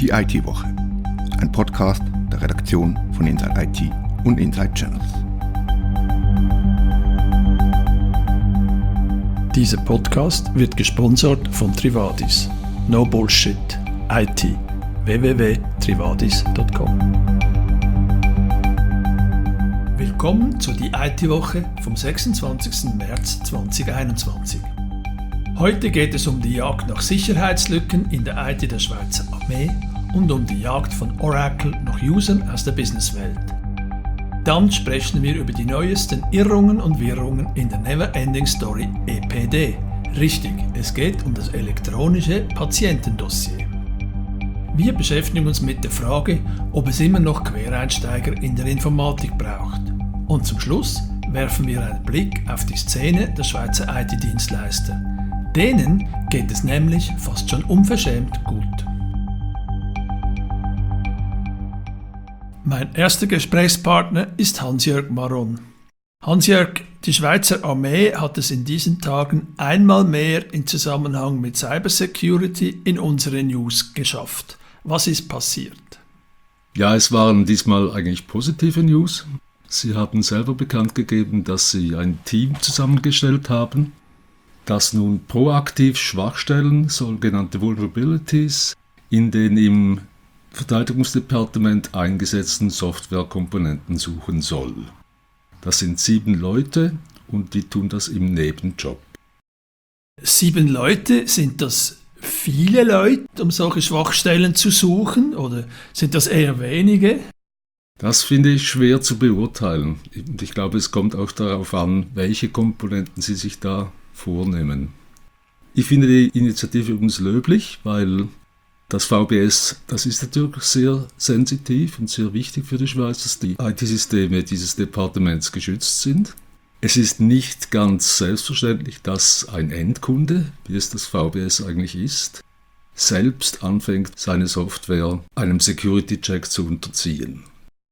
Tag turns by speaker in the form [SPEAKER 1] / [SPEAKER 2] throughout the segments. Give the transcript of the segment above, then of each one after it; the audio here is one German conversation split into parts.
[SPEAKER 1] Die IT-Woche, ein Podcast der Redaktion von Inside IT und Inside Channels.
[SPEAKER 2] Dieser Podcast wird gesponsert von Trivadis. No Bullshit. IT. www.trivadis.com. Willkommen zu die IT-Woche vom 26. März 2021. Heute geht es um die Jagd nach Sicherheitslücken in der IT der Schweizer Armee und um die Jagd von Oracle nach Usern aus der Businesswelt. Dann sprechen wir über die neuesten Irrungen und Wirrungen in der Never-Ending Story EPD. Richtig, es geht um das elektronische Patientendossier. Wir beschäftigen uns mit der Frage, ob es immer noch Quereinsteiger in der Informatik braucht. Und zum Schluss werfen wir einen Blick auf die Szene der Schweizer IT-Dienstleister. Denen geht es nämlich fast schon unverschämt gut. Mein erster Gesprächspartner ist Hans-Jörg Maron. Hans-Jörg, die Schweizer Armee hat es in diesen Tagen einmal mehr in Zusammenhang mit Cybersecurity in unsere News geschafft. Was ist passiert?
[SPEAKER 3] Ja, es waren diesmal eigentlich positive News. Sie haben selber bekannt gegeben, dass Sie ein Team zusammengestellt haben, das nun proaktiv Schwachstellen, sogenannte Vulnerabilities, in den im Verteidigungsdepartement eingesetzten Softwarekomponenten suchen soll. Das sind 7 Leute und die tun das im Nebenjob.
[SPEAKER 2] 7 Leute, sind das viele Leute, um solche Schwachstellen zu suchen, oder sind das eher wenige?
[SPEAKER 3] Das finde ich schwer zu beurteilen. Und ich glaube, es kommt auch darauf an, welche Komponenten Sie sich da vornehmen. Ich finde die Initiative übrigens löblich, weil das VBS, das ist natürlich sehr sensitiv und sehr wichtig für die Schweiz, dass die IT-Systeme dieses Departements geschützt sind. Es ist nicht ganz selbstverständlich, dass ein Endkunde, wie es das VBS eigentlich ist, selbst anfängt, seine Software einem Security-Check zu unterziehen.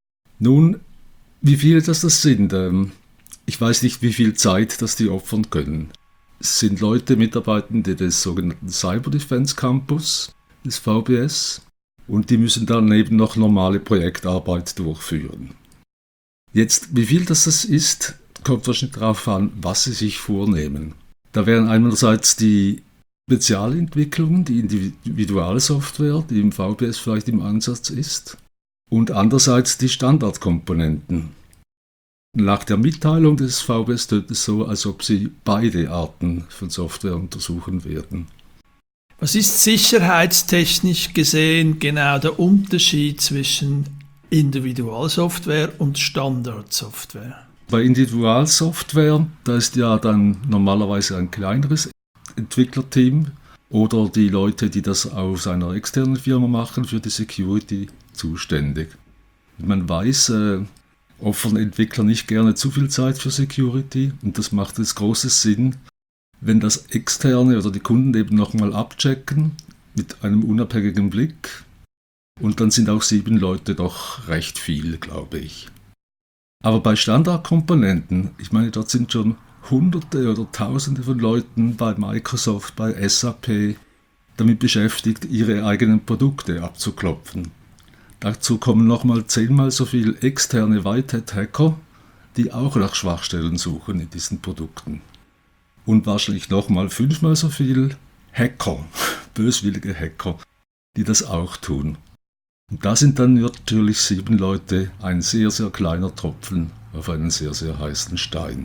[SPEAKER 3] Nun, wie viele das sind, ich weiß nicht, wie viel Zeit das die opfern können. Es sind Leute, Mitarbeitende des sogenannten Cyber Defense Campus des VBS und die müssen dann eben noch normale Projektarbeit durchführen. Jetzt, wie viel das ist, kommt wahrscheinlich darauf an, was sie sich vornehmen. Da wären einerseits die Spezialentwicklungen, die Individualsoftware, die im VBS vielleicht im Einsatz ist, und andererseits die Standardkomponenten. Nach der Mitteilung des VBS tönt es so, als ob sie beide Arten von Software untersuchen werden.
[SPEAKER 2] Was ist sicherheitstechnisch gesehen genau der Unterschied zwischen Individualsoftware und Standardsoftware?
[SPEAKER 3] Bei Individualsoftware, da ist ja dann normalerweise ein kleineres Entwicklerteam oder die Leute, die das aus einer externen Firma machen, für die Security zuständig. Man weiß, opfern Entwickler nicht gerne zu viel Zeit für Security und das macht es großes Sinn, wenn das Externe oder die Kunden eben nochmal abchecken mit einem unabhängigen Blick und dann sind auch 7 Leute doch recht viel, glaube ich. Aber bei Standardkomponenten, ich meine, dort sind schon Hunderte oder Tausende von Leuten bei Microsoft, bei SAP damit beschäftigt, ihre eigenen Produkte abzuklopfen. Dazu kommen nochmal 10-mal so viele externe Whitehat-Hacker, die auch nach Schwachstellen suchen in diesen Produkten. Und wahrscheinlich nochmal 5-mal so viele Hacker, böswillige Hacker, die das auch tun. Und da sind dann natürlich 7 Leute ein sehr, sehr kleiner Tropfen auf einen sehr, sehr heißen Stein.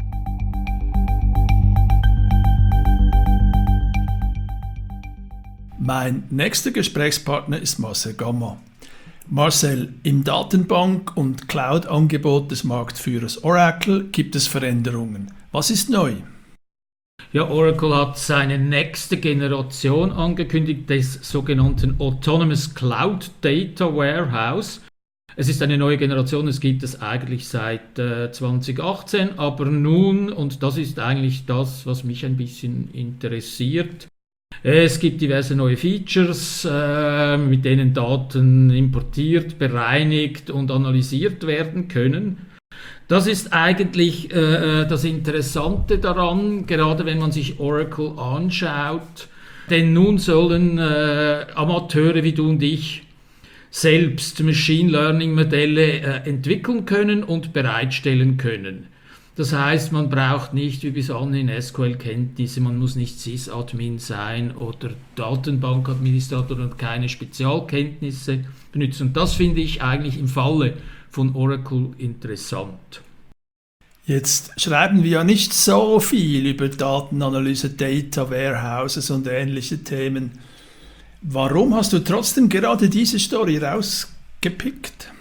[SPEAKER 2] Mein nächster Gesprächspartner ist Marcel Gamma. Marcel, im Datenbank- und Cloud-Angebot des Marktführers Oracle gibt es Veränderungen. Was ist neu?
[SPEAKER 4] Ja, Oracle hat seine nächste Generation angekündigt, des sogenannten Autonomous Cloud Data Warehouse. Es ist eine neue Generation, es gibt es eigentlich seit 2018, aber nun, und das ist eigentlich das, was mich ein bisschen interessiert, es gibt diverse neue Features, mit denen Daten importiert, bereinigt und analysiert werden können. Das ist eigentlich das Interessante daran, gerade wenn man sich Oracle anschaut. Denn nun sollen Amateure wie du und ich selbst Machine Learning Modelle entwickeln können und bereitstellen können. Das heißt, man braucht nicht wie bis anhin SQL-Kenntnisse, man muss nicht Sysadmin sein oder Datenbankadministrator und keine Spezialkenntnisse benutzen. Und das finde ich eigentlich im Falle von Oracle interessant.
[SPEAKER 2] Jetzt schreiben wir ja nicht so viel über Datenanalyse, Data Warehouses und ähnliche Themen. Warum hast du trotzdem gerade diese Story rausgepickt?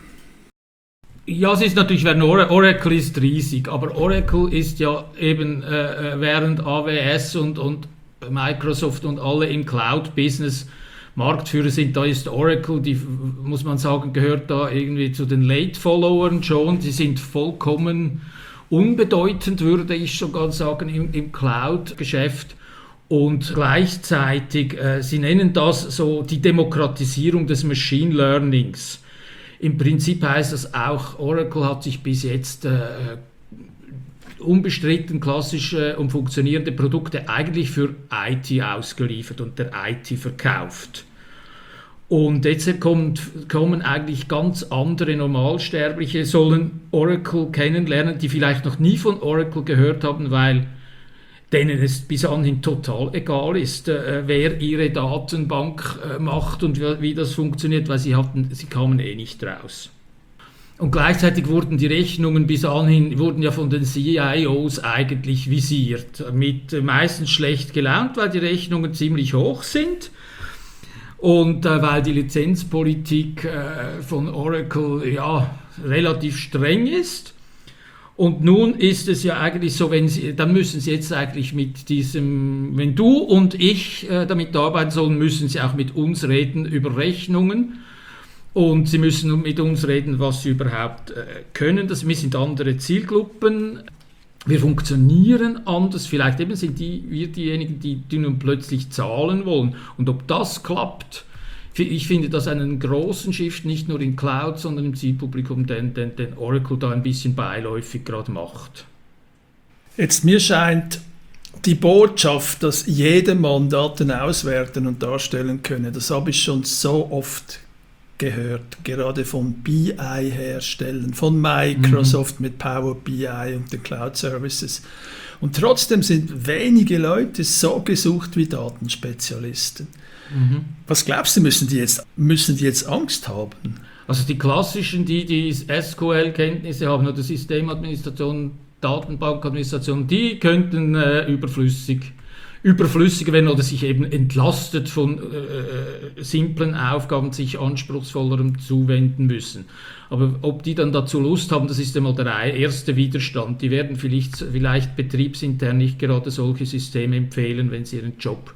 [SPEAKER 4] Ja, es ist natürlich, Oracle ist riesig, aber Oracle ist ja eben während AWS und Microsoft und alle im Cloud-Business Marktführer sind, da ist Oracle, die, muss man sagen, gehört da irgendwie zu den Late-Followern schon. Sie sind vollkommen unbedeutend, würde ich sogar sagen, im Cloud-Geschäft. Und gleichzeitig, sie nennen das so die Demokratisierung des Machine Learnings. Im Prinzip heißt das auch, Oracle hat sich bis jetzt unbestritten klassische und funktionierende Produkte eigentlich für IT ausgeliefert und der IT verkauft. Und jetzt kommen eigentlich ganz andere Normalsterbliche, sollen Oracle kennenlernen, die vielleicht noch nie von Oracle gehört haben, weil denen es bis anhin total egal ist, wer ihre Datenbank macht und wie das funktioniert, weil sie kamen eh nicht raus. Und gleichzeitig wurden die Rechnungen bis anhin ja von den CIOs eigentlich visiert, mit meistens schlecht gelaunt, weil die Rechnungen ziemlich hoch sind und weil die Lizenzpolitik von Oracle ja relativ streng ist. Und nun ist es ja eigentlich so, dann müssen Sie jetzt eigentlich mit diesem, wenn du und ich damit arbeiten sollen, müssen Sie auch mit uns reden über Rechnungen. Und Sie müssen mit uns reden, was Sie überhaupt können. Wir sind andere Zielgruppen. Wir funktionieren anders. Vielleicht eben sind wir diejenigen, die nun plötzlich zahlen wollen. Und ob das klappt, ich finde das einen großen Shift, nicht nur in Cloud, sondern im Zielpublikum, den Oracle da ein bisschen beiläufig gerade macht.
[SPEAKER 2] Jetzt mir scheint die Botschaft, dass jedermann Daten auswerten und darstellen könne, das habe ich schon so oft gehört, gerade von BI-Herstellern, von Microsoft mit Power BI und den Cloud Services. Und trotzdem sind wenige Leute so gesucht wie Datenspezialisten. Was glaubst du, müssen die jetzt Angst haben?
[SPEAKER 4] Also die klassischen, die SQL-Kenntnisse haben oder Systemadministration, Datenbankadministration, die könnten überflüssiger werden oder sich eben entlastet von simplen Aufgaben, sich anspruchsvollerem zuwenden müssen. Aber ob die dann dazu Lust haben, das ist einmal der erste Widerstand. Die werden vielleicht betriebsintern nicht gerade solche Systeme empfehlen, wenn sie ihren Job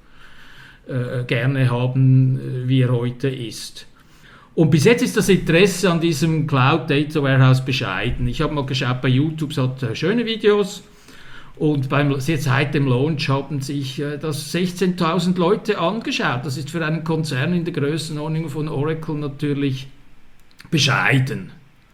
[SPEAKER 4] gerne haben, wie er heute ist. Und bis jetzt ist das Interesse an diesem Cloud Data Warehouse bescheiden. Ich habe mal geschaut bei YouTube, es hat schöne Videos und seit dem Launch haben sich das 16.000 Leute angeschaut. Das ist für einen Konzern in der Größenordnung von Oracle natürlich bescheiden.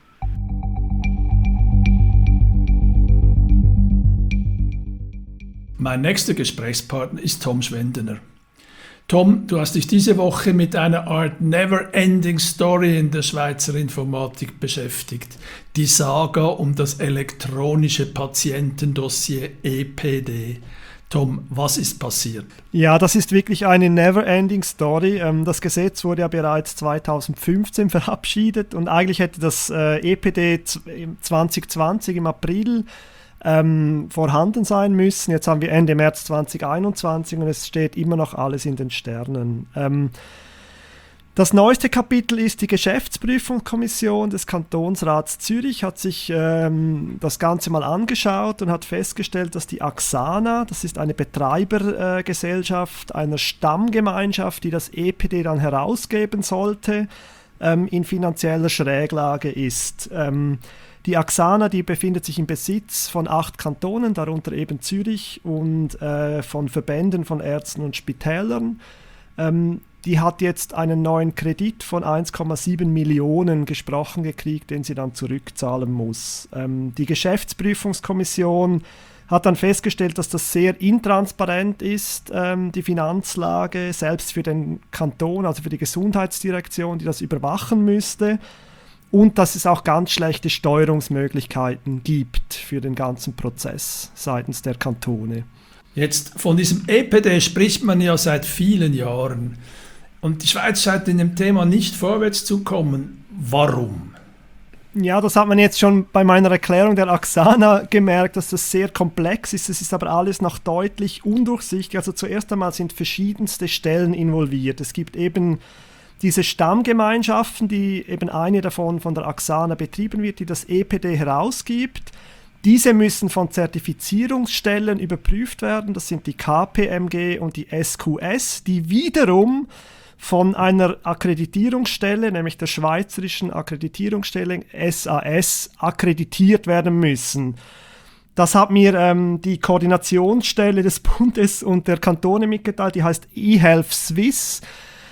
[SPEAKER 2] Mein nächster Gesprächspartner ist Tom Schwendener. Tom, du hast dich diese Woche mit einer Art Never-Ending Story in der Schweizer Informatik beschäftigt. Die Saga um das elektronische Patientendossier EPD. Tom, was ist passiert?
[SPEAKER 5] Ja, das ist wirklich eine Never-Ending Story. Das Gesetz wurde ja bereits 2015 verabschiedet und eigentlich hätte das EPD 2020 im April vorhanden sein müssen. Jetzt haben wir Ende März 2021 und es steht immer noch alles in den Sternen. Das neueste Kapitel ist die Geschäftsprüfungskommission des Kantonsrats Zürich, hat sich das Ganze mal angeschaut und hat festgestellt, dass die Axana, das ist eine Betreibergesellschaft einer Stammgemeinschaft, die das EPD dann herausgeben sollte, in finanzieller Schräglage ist. Die Axana, die befindet sich im Besitz von 8 Kantonen, darunter eben Zürich und von Verbänden von Ärzten und Spitälern. Die hat jetzt einen neuen Kredit von 1,7 Millionen gesprochen gekriegt, den sie dann zurückzahlen muss. Die Geschäftsprüfungskommission hat dann festgestellt, dass das sehr intransparent ist, die Finanzlage, selbst für den Kanton, also für die Gesundheitsdirektion, die das überwachen müsste. Und dass es auch ganz schlechte Steuerungsmöglichkeiten gibt für den ganzen Prozess seitens der Kantone.
[SPEAKER 2] Jetzt von diesem EPD spricht man ja seit vielen Jahren. Und die Schweiz scheint in dem Thema nicht vorwärts zu kommen. Warum?
[SPEAKER 5] Ja, das hat man jetzt schon bei meiner Erklärung der Axana gemerkt, dass das sehr komplex ist. Es ist aber alles noch deutlich undurchsichtig. Also zuerst einmal sind verschiedenste Stellen involviert. Es gibt eben diese Stammgemeinschaften, die eben eine davon von der Axana betrieben wird, die das EPD herausgibt. Diese müssen von Zertifizierungsstellen überprüft werden. Das sind die KPMG und die SQS, die wiederum von einer Akkreditierungsstelle, nämlich der Schweizerischen Akkreditierungsstelle SAS, akkreditiert werden müssen. Das hat mir die Koordinationsstelle des Bundes und der Kantone mitgeteilt, die heißt eHealth Swiss.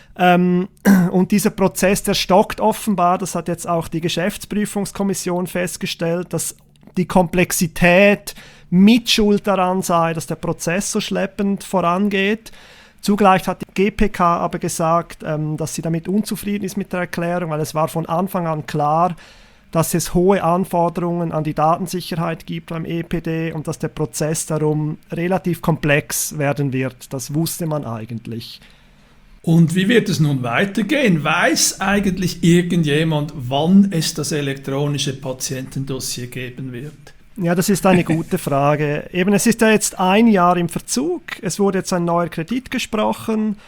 [SPEAKER 5] Und dieser Prozess, der stockt offenbar, das hat jetzt auch die Geschäftsprüfungskommission festgestellt, dass die Komplexität mit Schuld daran sei, dass der Prozess so schleppend vorangeht. Zugleich hat die GPK aber gesagt, dass sie damit unzufrieden ist mit der Erklärung, weil es war von Anfang an klar, dass es hohe Anforderungen an die Datensicherheit gibt beim EPD und dass der Prozess darum relativ komplex werden wird. Das wusste man eigentlich.
[SPEAKER 2] Und wie wird es nun weitergehen? Weiß eigentlich irgendjemand, wann es das elektronische Patientendossier geben wird?
[SPEAKER 5] Ja, das ist eine gute Frage. Eben, es ist ja jetzt ein Jahr im Verzug. Es wurde jetzt ein neuer Kredit gesprochen.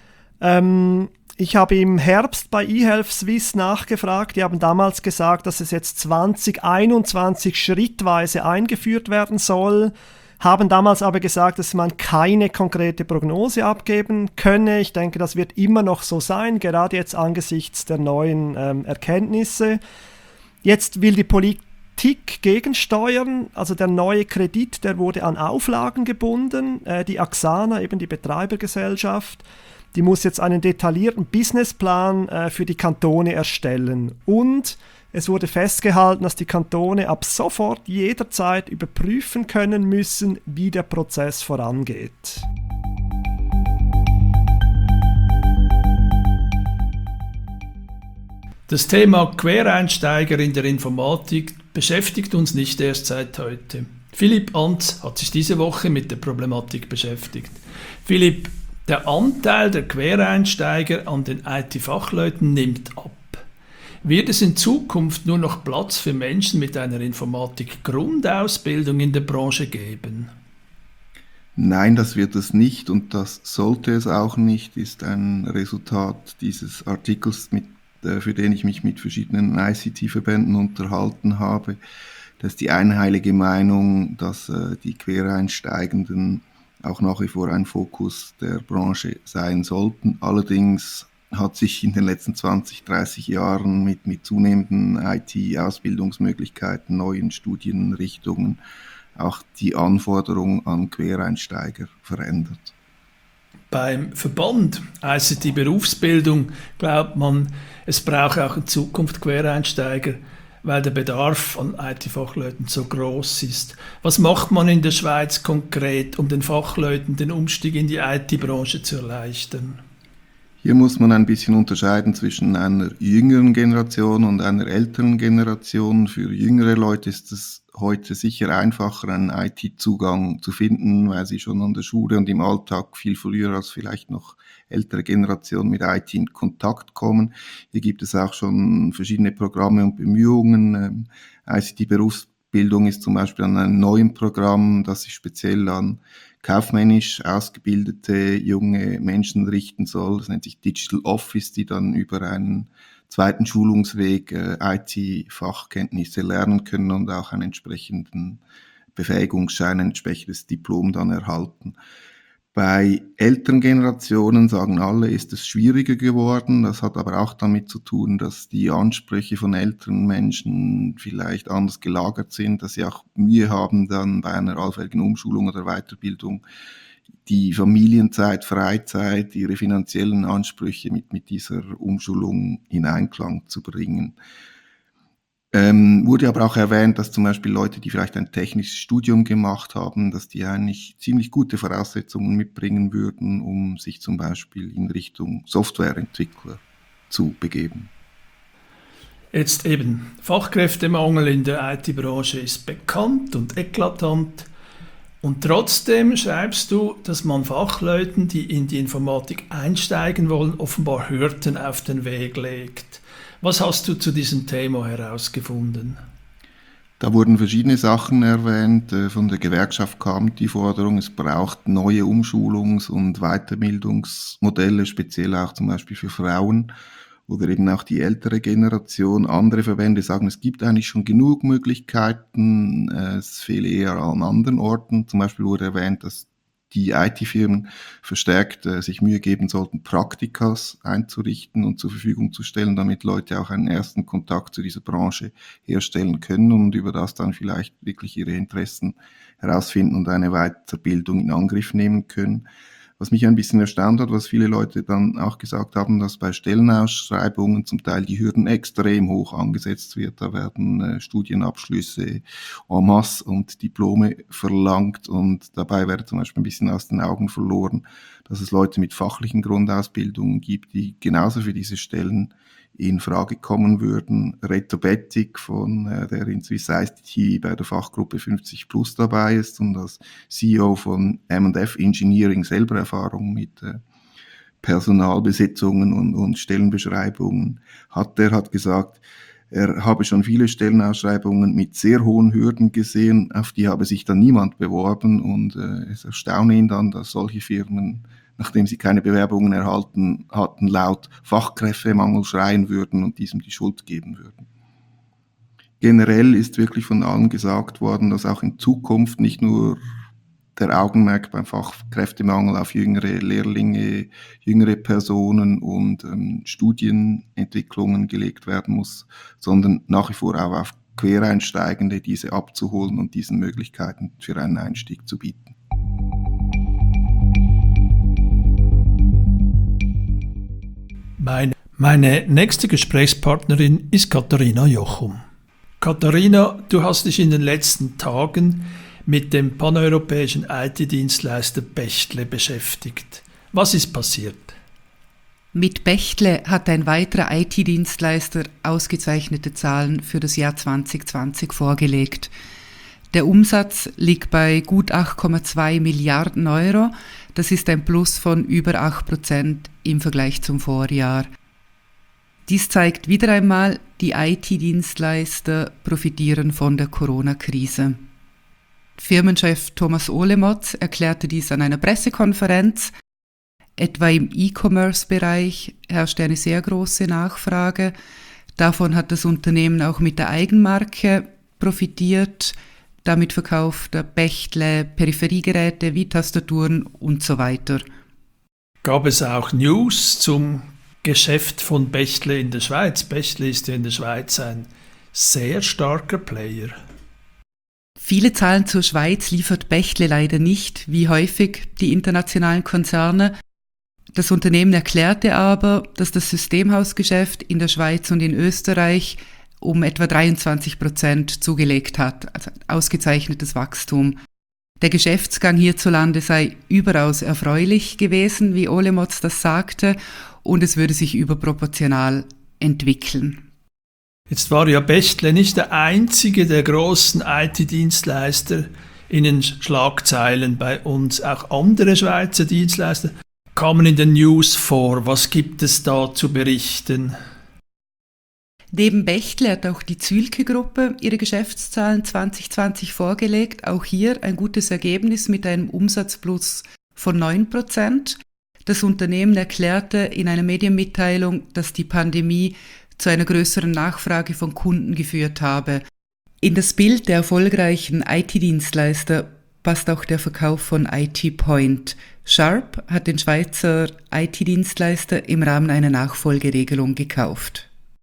[SPEAKER 5] Ich habe im Herbst bei eHealth Swiss nachgefragt. Die haben damals gesagt, dass es jetzt 2021 schrittweise eingeführt werden soll. Haben damals aber gesagt, dass man keine konkrete Prognose abgeben könne. Ich denke, das wird immer noch so sein, gerade jetzt angesichts der neuen Erkenntnisse. Jetzt will die Politik gegensteuern, also der neue Kredit, der wurde an Auflagen gebunden. Die Axana, eben die Betreibergesellschaft, die muss jetzt einen detaillierten Businessplan für die Kantone erstellen. Und es wurde festgehalten, dass die Kantone ab sofort jederzeit überprüfen können müssen, wie der Prozess vorangeht.
[SPEAKER 2] Das Thema Quereinsteiger in der Informatik beschäftigt uns nicht erst seit heute. Philipp Antz hat sich diese Woche mit der Problematik beschäftigt. Philipp, der Anteil der Quereinsteiger an den IT-Fachleuten nimmt ab. Wird es in Zukunft nur noch Platz für Menschen mit einer Informatik-Grundausbildung in der Branche geben?
[SPEAKER 1] Nein, das wird es nicht und das sollte es auch nicht, ist ein Resultat dieses Artikels, für den ich mich mit verschiedenen ICT-Verbänden unterhalten habe. Das ist die einhellige Meinung, dass die Quereinsteigenden auch nach wie vor ein Fokus der Branche sein sollten. Allerdings hat sich in den letzten 20, 30 Jahren mit zunehmenden IT-Ausbildungsmöglichkeiten, neuen Studienrichtungen auch die Anforderung an Quereinsteiger verändert.
[SPEAKER 2] Beim Verband ICT Berufsbildung glaubt man, es brauche auch in Zukunft Quereinsteiger, weil der Bedarf an IT-Fachleuten so groß ist. Was macht man in der Schweiz konkret, um den Fachleuten den Umstieg in die IT-Branche zu erleichtern?
[SPEAKER 1] Hier muss man ein bisschen unterscheiden zwischen einer jüngeren Generation und einer älteren Generation. Für jüngere Leute ist es heute sicher einfacher, einen IT-Zugang zu finden, weil sie schon an der Schule und im Alltag viel früher als vielleicht noch ältere Generationen mit IT in Kontakt kommen. Hier gibt es auch schon verschiedene Programme und Bemühungen. ICT-Berufsbildung ist zum Beispiel an einem neuen Programm, das sich speziell an kaufmännisch ausgebildete junge Menschen richten soll. Das nennt sich Digital Office, die dann über einen zweiten Schulungsweg IT-Fachkenntnisse lernen können und auch einen entsprechenden Befähigungsschein, ein entsprechendes Diplom dann erhalten. Bei älteren Generationen, sagen alle, ist es schwieriger geworden. Das hat aber auch damit zu tun, dass die Ansprüche von älteren Menschen vielleicht anders gelagert sind, dass sie auch Mühe haben, dann bei einer allfälligen Umschulung oder Weiterbildung die Familienzeit, Freizeit, ihre finanziellen Ansprüche mit dieser Umschulung in Einklang zu bringen. Wurde aber auch erwähnt, dass zum Beispiel Leute, die vielleicht ein technisches Studium gemacht haben, dass die eigentlich ziemlich gute Voraussetzungen mitbringen würden, um sich zum Beispiel in Richtung Softwareentwickler zu begeben.
[SPEAKER 2] Jetzt eben, Fachkräftemangel in der IT-Branche ist bekannt und eklatant. Und trotzdem schreibst du, dass man Fachleuten, die in die Informatik einsteigen wollen, offenbar Hürden auf den Weg legt. Was hast du zu diesem Thema herausgefunden?
[SPEAKER 1] Da wurden verschiedene Sachen erwähnt. Von der Gewerkschaft kam die Forderung, es braucht neue Umschulungs- und Weiterbildungsmodelle, speziell auch zum Beispiel für Frauen oder eben auch die ältere Generation. Andere Verbände sagen, es gibt eigentlich schon genug Möglichkeiten, es fehle eher an anderen Orten. Zum Beispiel wurde erwähnt, dass die IT-Firmen verstärkt sich Mühe geben sollten, Praktikas einzurichten und zur Verfügung zu stellen, damit Leute auch einen ersten Kontakt zu dieser Branche herstellen können und über das dann vielleicht wirklich ihre Interessen herausfinden und eine Weiterbildung in Angriff nehmen können. Was mich ein bisschen erstaunt hat, was viele Leute dann auch gesagt haben, dass bei Stellenausschreibungen zum Teil die Hürden extrem hoch angesetzt wird. Da werden Studienabschlüsse en masse und Diplome verlangt und dabei wird zum Beispiel ein bisschen aus den Augen verloren, dass es Leute mit fachlichen Grundausbildungen gibt, die genauso für diese Stellen in Frage kommen würden. Reto Bettig, der in Swiss ICT bei der Fachgruppe 50 Plus dabei ist und als CEO von M&F Engineering selber Erfahrung mit Personalbesetzungen und Stellenbeschreibungen hat. Der hat gesagt, er habe schon viele Stellenausschreibungen mit sehr hohen Hürden gesehen, auf die habe sich dann niemand beworben und es erstaune ihn dann, dass solche Firmen, nachdem sie keine Bewerbungen erhalten hatten, laut Fachkräftemangel schreien würden und diesem die Schuld geben würden. Generell ist wirklich von allen gesagt worden, dass auch in Zukunft nicht nur der Augenmerk beim Fachkräftemangel auf jüngere Lehrlinge, jüngere Personen und Studienentwicklungen gelegt werden muss, sondern nach wie vor auch auf Quereinsteigende, diese abzuholen und diesen Möglichkeiten für einen Einstieg zu bieten.
[SPEAKER 2] Meine nächste Gesprächspartnerin ist Katharina Jochum. Katharina, du hast dich in den letzten Tagen mit dem paneuropäischen IT-Dienstleister Bechtle beschäftigt. Was ist passiert?
[SPEAKER 6] Mit Bechtle hat ein weiterer IT-Dienstleister ausgezeichnete Zahlen für das Jahr 2020 vorgelegt. Der Umsatz liegt bei gut 8,2 Milliarden Euro. Das ist ein Plus von über 8% im Vergleich zum Vorjahr. Dies zeigt wieder einmal, die IT-Dienstleister profitieren von der Corona-Krise. Firmenchef Thomas Olemotz erklärte dies an einer Pressekonferenz. Etwa im E-Commerce-Bereich herrscht eine sehr große Nachfrage. Davon hat das Unternehmen auch mit der Eigenmarke profitiert. Damit verkauft der Bechtle Peripheriegeräte wie Tastaturen und so weiter.
[SPEAKER 2] Gab es auch News zum Geschäft von Bechtle in der Schweiz? Bechtle ist ja in der Schweiz ein sehr starker Player.
[SPEAKER 6] Viele Zahlen zur Schweiz liefert Bechtle leider nicht, wie häufig die internationalen Konzerne. Das Unternehmen erklärte aber, dass das Systemhausgeschäft in der Schweiz und in Österreich um etwa 23% zugelegt hat, also ausgezeichnetes Wachstum. Der Geschäftsgang hierzulande sei überaus erfreulich gewesen, wie Olemotz das sagte, und es würde sich überproportional entwickeln.
[SPEAKER 2] Jetzt war ja Bechtle nicht der einzige der großen IT-Dienstleister in den Schlagzeilen bei uns. Auch andere Schweizer Dienstleister kamen in den News vor. Was gibt es da zu berichten?
[SPEAKER 6] Neben Bechtle hat auch die Zühlke-Gruppe ihre Geschäftszahlen 2020 vorgelegt. Auch hier ein gutes Ergebnis mit einem Umsatzplus von 9%. Das Unternehmen erklärte in einer Medienmitteilung, dass die Pandemie zu einer größeren Nachfrage von Kunden geführt habe. In das Bild der erfolgreichen IT-Dienstleister passt auch der Verkauf von IT Point. Sharp hat den Schweizer IT-Dienstleister im Rahmen einer Nachfolgeregelung gekauft.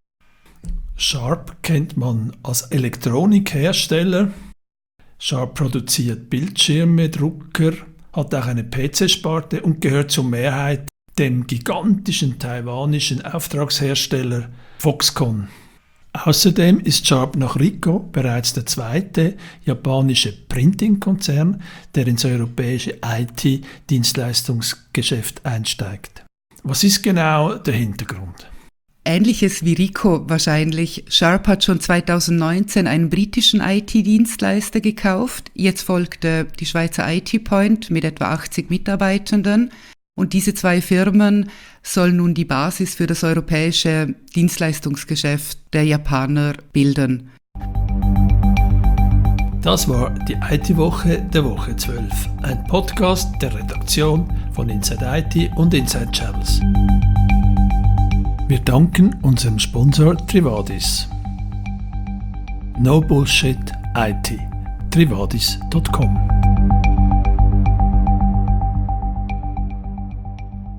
[SPEAKER 2] Sharp kennt man als Elektronikhersteller. Sharp produziert Bildschirme, Drucker, hat auch eine PC-Sparte und gehört zur Mehrheit dem gigantischen taiwanischen Auftragshersteller Foxconn. Außerdem ist Sharp nach Ricoh bereits der zweite japanische Printing-Konzern, der ins europäische IT-Dienstleistungsgeschäft einsteigt. Was ist genau der Hintergrund?
[SPEAKER 6] Ähnliches wie Ricoh wahrscheinlich. Sharp hat schon 2019 einen britischen IT-Dienstleister gekauft. Jetzt folgte die Schweizer IT-Point mit etwa 80 Mitarbeitenden. Und diese zwei Firmen sollen nun die Basis für das europäische Dienstleistungsgeschäft der Japaner bilden.
[SPEAKER 2] Das war die IT-Woche der Woche 12, ein Podcast der Redaktion von Inside IT und Inside Channels. Wir danken unserem Sponsor Trivadis. No Bullshit IT. Trivadis.com